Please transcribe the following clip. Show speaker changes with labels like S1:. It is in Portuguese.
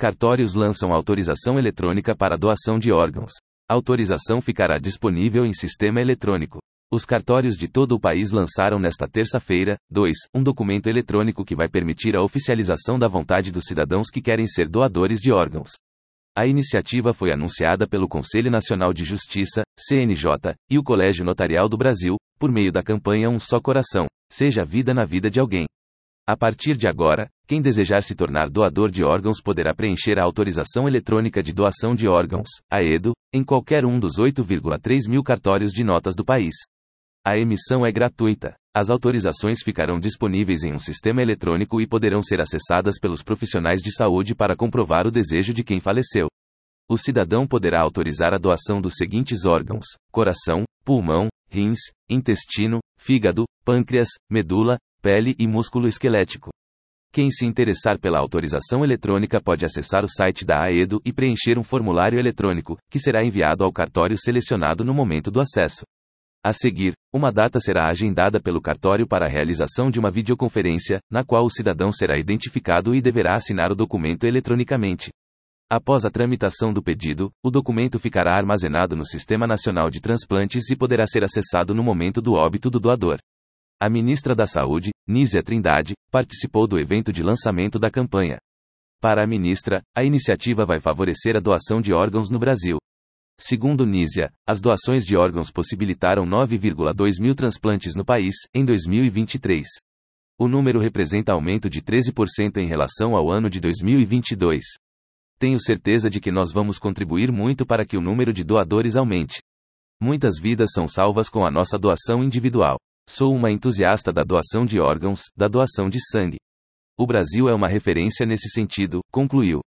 S1: Cartórios lançam autorização eletrônica para doação de órgãos. A autorização ficará disponível em sistema eletrônico. Os cartórios de todo o país lançaram nesta terça-feira, um documento eletrônico que vai permitir a oficialização da vontade dos cidadãos que querem ser doadores de órgãos. A iniciativa foi anunciada pelo Conselho Nacional de Justiça, CNJ, e o Colégio Notarial do Brasil, por meio da campanha Um Só Coração, seja vida na vida de alguém. A partir de agora, quem desejar se tornar doador de órgãos poderá preencher a autorização eletrônica de doação de órgãos, AEDO, em qualquer um dos 8,3 mil cartórios de notas do país. A emissão é gratuita. As autorizações ficarão disponíveis em um sistema eletrônico e poderão ser acessadas pelos profissionais de saúde para comprovar o desejo de quem faleceu. O cidadão poderá autorizar a doação dos seguintes órgãos: coração, pulmão, rins, intestino, fígado, pâncreas, medula, pele e músculo esquelético. Quem se interessar pela autorização eletrônica pode acessar o site da AEDO e preencher um formulário eletrônico, que será enviado ao cartório selecionado no momento do acesso. A seguir, uma data será agendada pelo cartório para a realização de uma videoconferência, na qual o cidadão será identificado e deverá assinar o documento eletronicamente. Após a tramitação do pedido, o documento ficará armazenado no Sistema Nacional de Transplantes e poderá ser acessado no momento do óbito do doador. A ministra da Saúde, Nízia Trindade, participou do evento de lançamento da campanha. Para a ministra, a iniciativa vai favorecer a doação de órgãos no Brasil. Segundo Nízia, as doações de órgãos possibilitaram 9,2 mil transplantes no país, em 2023. O número representa aumento de 13% em relação ao ano de 2022. Tenho certeza de que nós vamos contribuir muito para que o número de doadores aumente. Muitas vidas são salvas com a nossa doação individual. Sou uma entusiasta da doação de órgãos, da doação de sangue. O Brasil é uma referência nesse sentido, concluiu.